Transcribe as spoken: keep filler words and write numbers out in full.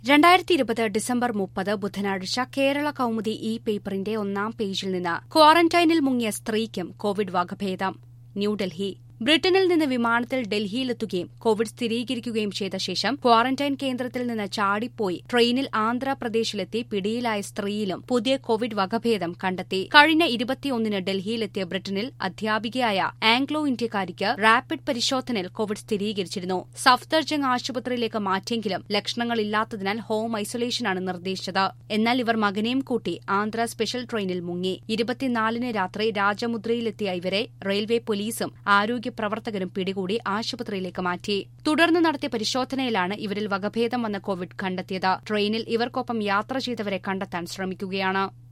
രണ്ടായിരത്തി ഇരുപത് ഡിസംബർ മുപ്പത് ബുധനാഴ്ച കേരള കൗമുദി ഇ പേപ്പറിന്റെ ഒന്നാം പേജിൽ നിന്ന് ക്വാറന്റൈനിൽ മുങ്ങിയ സ്ത്രീക്കും കോവിഡ് വകഭേദം. ന്യൂഡൽഹി. ബ്രിട്ടനിൽ നിന്ന് വിമാനത്തിൽ ഡൽഹിയിലെത്തുകയും കോവിഡ് സ്ഥിരീകരിക്കുകയും ചെയ്ത ശേഷം ക്വാറന്റൈൻ കേന്ദ്രത്തിൽ നിന്ന് ചാടിപ്പോയി ട്രെയിനിൽ ആന്ധ്രാപ്രദേശിലെത്തി പിടിയിലായ സ്ത്രീയിലും പുതിയ കോവിഡ് വകഭേദം കണ്ടെത്തി. കഴിഞ്ഞ ഇരുപത്തിയൊന്നിന് ഡൽഹിയിലെത്തിയ ബ്രിട്ടനിൽ അധ്യാപികയായ ആംഗ്ലോ ഇന്ത്യക്കാരിക്ക് റാപ്പിഡ് പരിശോധനയിൽ കോവിഡ് സ്ഥിരീകരിച്ചിരുന്നു. സഫ്ദർജംഗ് ആശുപത്രിയിലേക്ക് മാറ്റിയെങ്കിലും ലക്ഷണങ്ങളില്ലാത്തതിനാൽ ഹോം ഐസൊലേഷനാണ് നിർദ്ദേശിച്ചത്. എന്നാൽ ഇവർ മകനെയും കൂട്ടി ആന്ധ്ര സ്പെഷ്യൽ ട്രെയിനിൽ മുങ്ങി. ഇരുപത്തിനാലിന് രാത്രി രാജമുദ്രയിലെത്തിയ ഇവരെ റെയിൽവേ പോലീസും ആരോഗ്യ പ്രവർത്തകരും പിടികൂടി ആശുപത്രിയിലേക്ക് മാറ്റി. തുടർന്ന് നടത്തിയ പരിശോധനയിലാണ് ഇവരിൽ വകഭേദം വന്ന കോവിഡ് കണ്ടെത്തിയത്. ട്രെയിനിൽ ഇവർക്കൊപ്പം യാത്ര ചെയ്തവരെ കണ്ടെത്താൻ ശ്രമിക്കുകയാണ്.